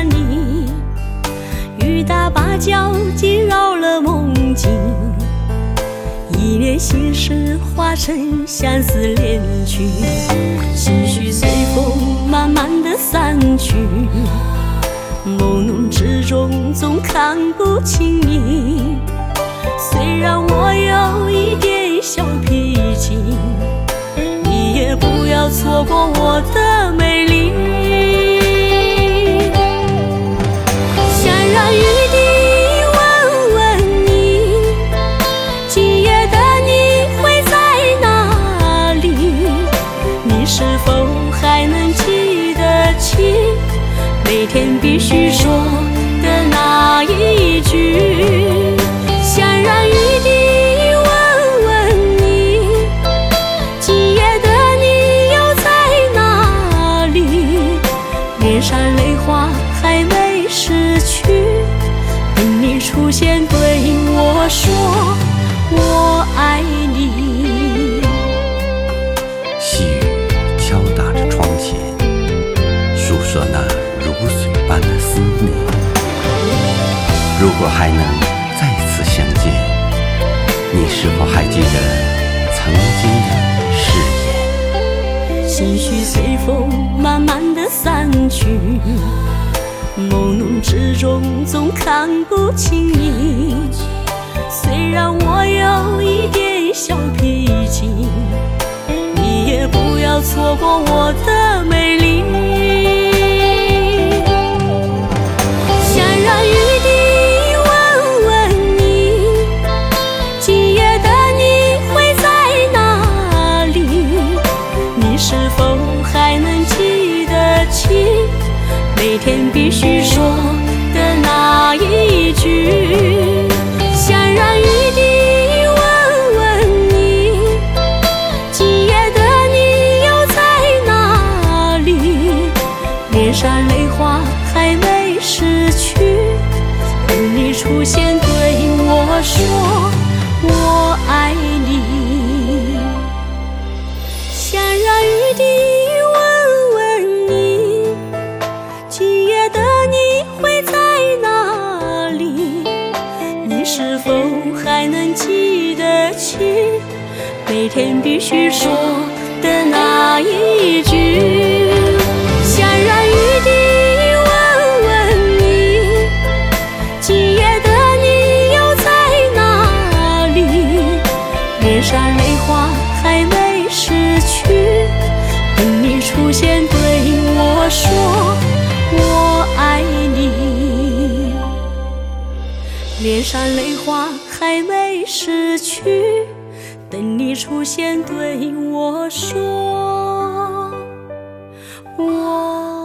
你，雨打芭蕉惊扰了梦境，一念心事化成相思恋曲，心绪随风慢慢的散去，朦胧之中总看不清你。虽然我有一点小脾气，你也不要错过我的美丽。想让雨滴问问你，今夜的你会在哪里？你是否还能记得起每天必须说的那一句？想让雨滴问问你，今夜的你又在哪里？脸上泪花还没失去，等你出现对我说我爱你。 细雨敲打着窗前，诉说那如水般的思念。如果还能再次相见，你是否还记得曾经的誓言？ 心绪随风慢慢的散去，朦胧之中总看不清你。虽然我有一点小脾气，你也不要错过我的美丽。想让雨滴问问你，今夜的你会在哪里？你是否还能记得起每天必须说的那一句？想让雨滴问问你，今夜的你又在哪里？脸上泪花还没失去，等你出现对我说我爱你。想让雨滴问问你，今夜的你会在哪里？你是否还能记得起每天必须说的那一句？想让雨滴问问你，今夜的你又在哪里？脸上泪花还没失去，等你出现对我说我爱你。脸上泪花还没失去，等你出现对我说我